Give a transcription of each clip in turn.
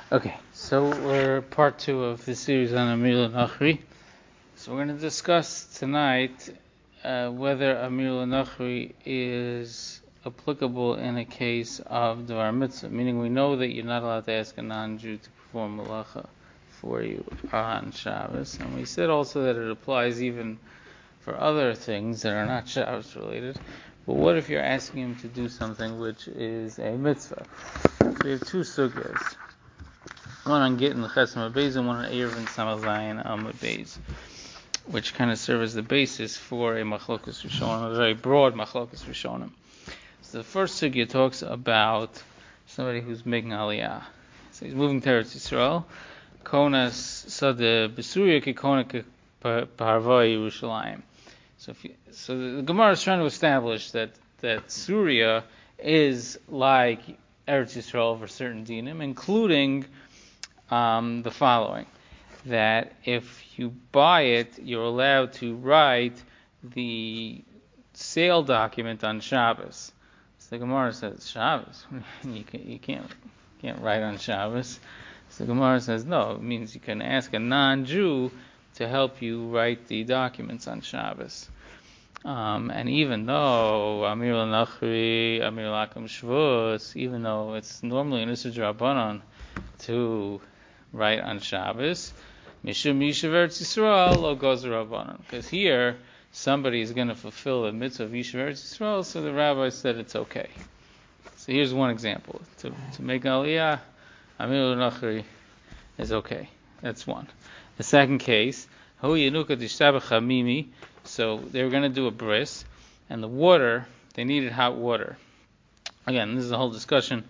Okay, so we're part 2 of the series on Amir al-Nakhri. So we're going to discuss tonight whether Amir al-Nakhri is applicable in a case of Dvar Mitzvah, meaning we know that you're not allowed to ask a non-Jew to perform malacha for you on Shabbos, and we said also that it applies even for other things that are not Shabbos related. But what if you're asking him to do something which is a mitzvah? So we have two sugyas. One on Gittin Chesem Beis and one on Eruvin Samach Zayin Amud Beis, which kind of serve as the basis for a Machlokas Rishonim, a very broad Machlokas Rishonim. So the first sugya talks about somebody who's making Aliyah. So he's moving to Eretz Yisrael. Konas Sada Besuria Ki Kona Parvai Yerushalayim. So the Gemara is trying to establish that Surya is like Eretz Yisrael for certain dinim, including the following: that if you buy it, you're allowed to write the sale document on Shabbos. So the Gemara says, Shabbos? You can't write on Shabbos. So the Gemara says, no, it means you can ask a non-Jew to help you write the documents on Shabbos. And even though Amir al-Nakhri, Amir al-Akam Shvus, even though it's normally an Issur D'Rabbanan to write on Shabbos, Mishum Yishav Eretz Yisrael lo gozer Rabbanan, because here somebody is going to fulfill the mitzvah of Yishav Eretz Yisrael, so the rabbi said it's okay. So here's one example: to make Aliyah, Amir al-Nakhri is okay. That's one. The second case, Hu Yenuka D'Shtabach Hamimi. So they were going to do a bris, and the water, they needed hot water. Again, this is a whole discussion,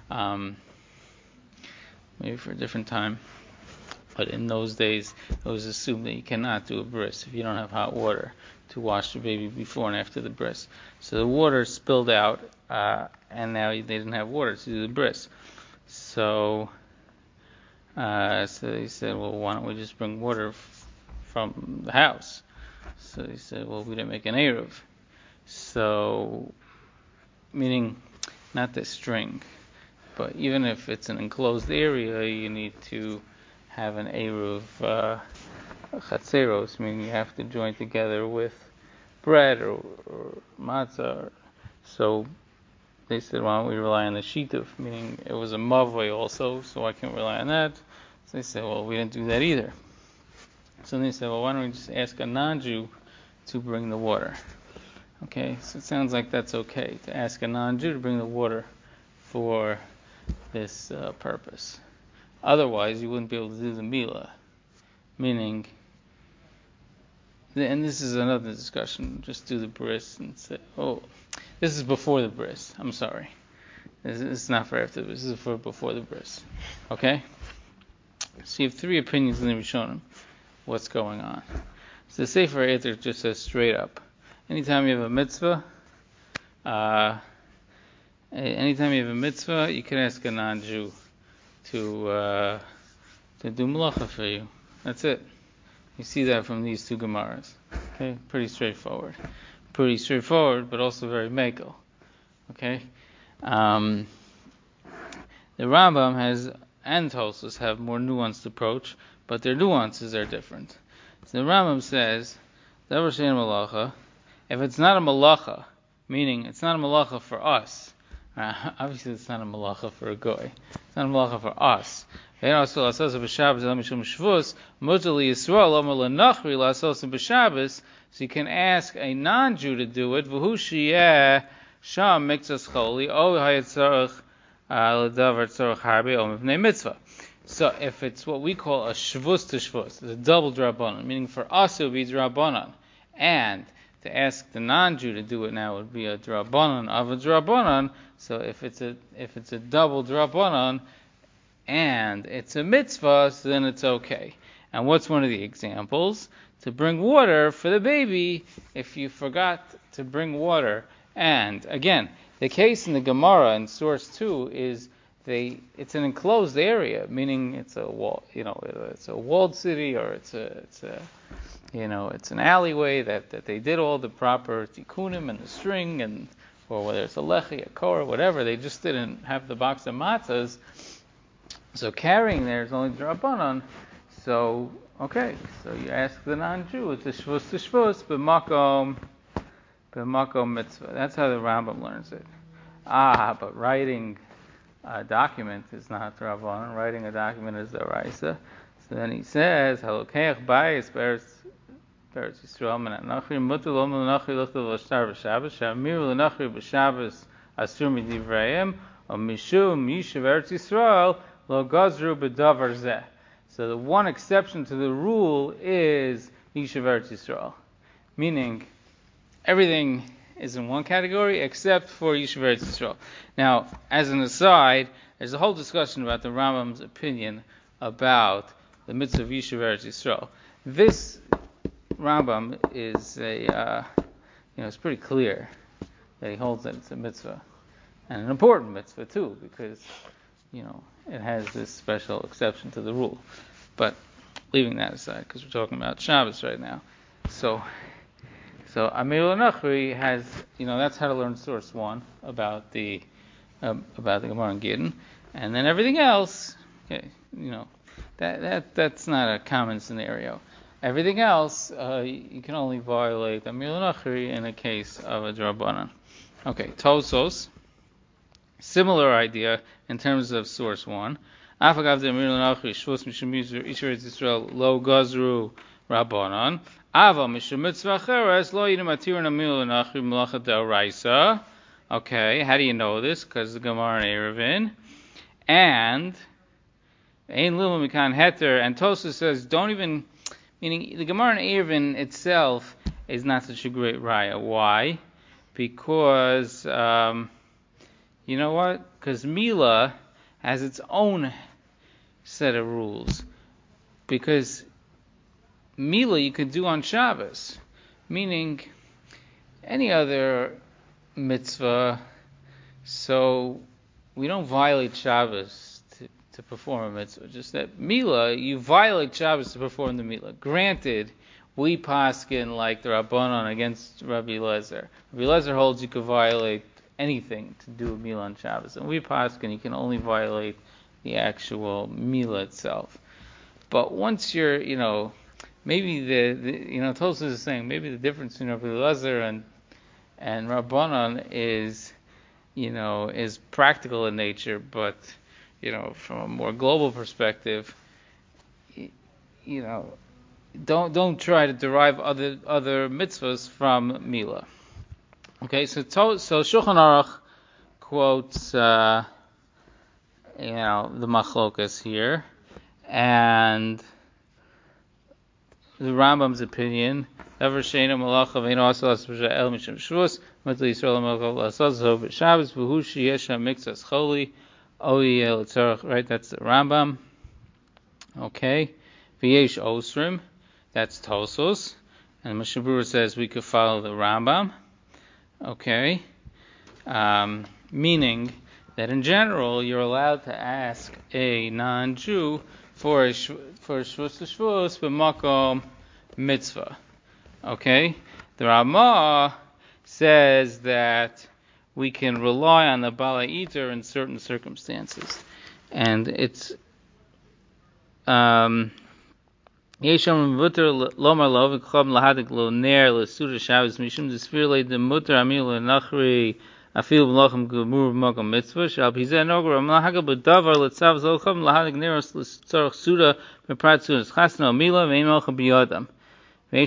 maybe for a different time. But in those days, it was assumed that you cannot do a bris if you don't have hot water to wash the baby before and after the bris. So the water spilled out, and now they didn't have water to do the bris. So they said, well, why don't we just bring water from the house? So he said, well, we didn't make an Eruv. So, meaning not the string, but even if it's an enclosed area, you need to have an Eruv Chatzeros, meaning you have to join together with bread or matzah. So they said, why don't we rely on the Shituf, meaning it was a Mavoi also, so I can't rely on that. So they said, well, we didn't do that either. So they said, well, why don't we just ask a non-Jew to bring the water? Okay, so it sounds like that's okay, to ask a non-Jew to bring the water for this purpose. Otherwise, you wouldn't be able to do the Milah. Meaning, and this is another discussion, just do the bris and say, oh, this is before the bris, I'm sorry. This is not for after the bris, this is for before the bris. Okay? So you have three opinions in the Rishonim. What's going on? So the Sefer Eter just says straight up: anytime you have a mitzvah, you can ask a non-Jew to do malacha for you. That's it. You see that from these two Gemaras. Okay, pretty straightforward, but also very mekel. Okay, the Rambam has and Tosfos have more nuanced approach, but their nuances are different. So the Rambam says, malacha, if it's not a malacha, meaning it's not a malacha for us, obviously it's not a malacha for a goy, it's not a malacha for us. So you can ask a non-Jew to do it, so if it's what we call a shvus to shvus, it's a double drabanan, meaning for us it would be drabanan, and to ask the non-Jew to do it now would be a drabanan of a drabanan. So if it's a double drabanan and it's a mitzvah, so then it's okay. And what's one of the examples? To bring water for the baby if you forgot to bring water. And again, the case in the Gemara in source 2 is it's an enclosed area, meaning it's a wall, it's a walled city, or it's an alleyway that they did all the proper tikkunim and the string, or whether it's a lechi, a kor, whatever, they just didn't have the box of matzahs. So carrying there is only Drabanan. So, okay, so you ask the non-Jew, it's a Shvus to Shvus, b'makom mitzvah. That's how the Rambam learns it. But writing a document is not Drabanan. Writing a document is the Raisa. So then he says, Halokeach bayis beretz Yisrael min ha'nachri, mutar lo l'nachri l'chtav l'shtar b'Shabbos, she'amir l'nachri b'Shabbos asur midivreim, o mishum yishuv eretz Yisrael lo gazru b'davar zeh. So the one exception to the rule is yishuv eretz Yisrael, meaning everything is in one category except for yishuv eretz Yisrael. Now, as an aside, there's a whole discussion about the Rambam's opinion about the mitzvah of yishuv eretz Yisrael. This Rambam is it's pretty clear that he holds that it's a mitzvah, and an important mitzvah too, because, it has this special exception to the rule. But leaving that aside, because we're talking about Shabbos right now. So Amir Nachri has, that's how to learn source one about the Gemara and Gittin, and then everything else, that's not a common scenario. Everything else, you can only violate Amir Nachri in a case of a Drabanan. Okay, Tosos, similar idea in terms of source one. Afagav de Amir Nachri shvus mishum yishuv Yisrael lo gazru Rabbanan. Ava mishum mitzvah cheres lo yidim atirin Amir Nachri melachat d'oraisa. Okay, how do you know this? Because the Gemara in Eruvin. And Ein Lilma Mikan Heter, and Tosos says, don't even, meaning the Gemara in Eruvin itself is not such a great raya. Why? Because, you know what? Because Mila has its own set of rules. Because Mila you could do on Shabbos, meaning any other mitzvah, so we don't violate Shabbos to perform a mitzvah. Just that Mila, you violate Shabbos to perform the Mila. Granted, we paskin like the Rabbanon against Rabbi Eliezer. Rabbi Eliezer holds you could violate anything to do a Mila on Shabbos, and we paskin you can only violate the actual Mila itself. But once you're, maybe Tosos is saying maybe the difference between Rabbi Eliezer and Rabbanon is practical in nature, but from a more global perspective, don't try to derive other mitzvahs from Mila. Okay, so Shulchan Aruch quotes the machlokas here, and the Rambam's opinion. Ever sheina malacha ve'ino asalas el mishum shvus mitzvah Yisrael malacha asalas Shabbos v'hu sheyesh hamiktzas choli oyi el tzarach. Right, that's the Rambam. Okay, v'yesh osrim, that's Tosos, and Mishnah Berurah says we could follow the Rambam. Okay, meaning that in general you're allowed to ask a non-Jew for a shvus to shvus b'makom mitzvah. Okay, the Ramah says that we can rely on the Bala Eater in certain circumstances, and it's Yesham mutar lomar lo v'chom lahadik lo ner l'suda Shabbos mishum d'sfir le demutar amil l'nachri afil b'lochem gemur b'makom mitzvah shal pizeh nogar amlahagal b'davar l'tzav zolchem lahadik neros l'tzorach suda b'prat suda chasna amila v'ein malchem b'yodam. Okay,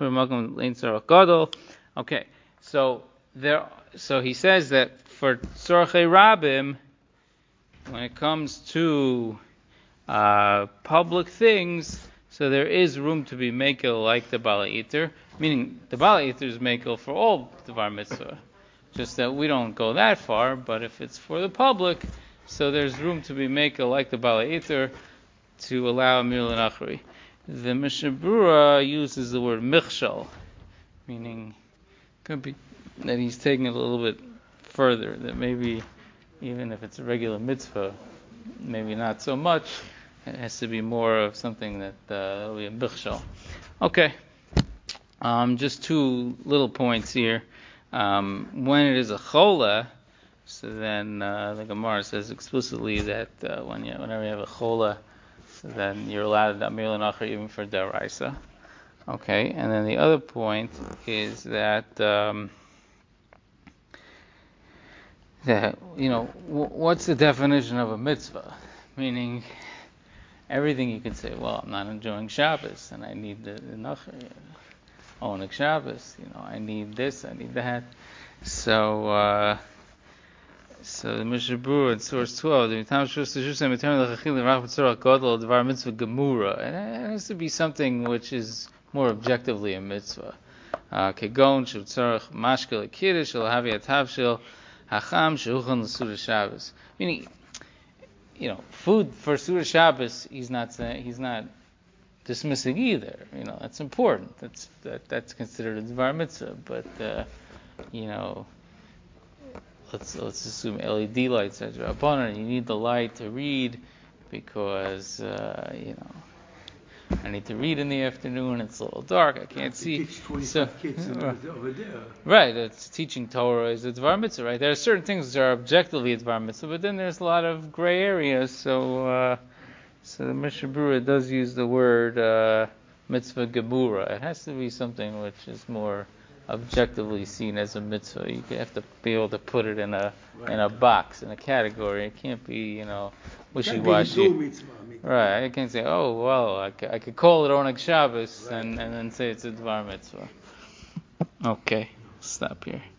so he says that for Tzorchei Rabim, when it comes to public things, so there is room to be mekel like the Bala Eater, meaning the Bala Eater is mekel for all Devar Mitzvah, just that we don't go that far, but if it's for the public, so there's room to be mekel like the Bala Eater to allow Amir L'Nachri. The Mishnah Berurah uses the word michshal, meaning could be that he's taking it a little bit further, that maybe even if it's a regular mitzvah, maybe not so much, it has to be more of something that will be a michshal. Okay, just two little points here. When it is a chola, So then the Gemara says explicitly that whenever you have a chola, so then you're allowed Amir L'Nachri even for Daraisa. Okay, and then the other point is that what's the definition of a mitzvah? Meaning, everything you can say, well, I'm not enjoying Shabbos, and I need the Nachri, Onik Shabbos, I need this, I need that. So the Mishnah Berurah in source 12, it has to be something which is more objectively a mitzvah. Kegon shetzarach mashkel kiddush shel havi atavshel hacham sheuchan l'suda Shabbos. Meaning, food for Suda Shabbos, he's not dismissing either. That's important. That's considered a Dvar Mitzvah. But let's assume LED lights are Rabbanan. You need the light to read because I need to read in the afternoon. It's a little dark. I can't see. Kids over there. Right. It's teaching Torah is a Dvar Mitzvah. Right. There are certain things that are objectively a Dvar Mitzvah, but then there's a lot of gray areas. So the Mishnah Berurah does use the word mitzvah gemura. It has to be something which is more objectively seen as a mitzvah. You have to be able to put it in a box, in a category. It can't be, wishy-washy. Right. I can't say, oh, well, I could call it Oneg Shabbos and then say it's a Dvar Mitzvah. Okay, stop here.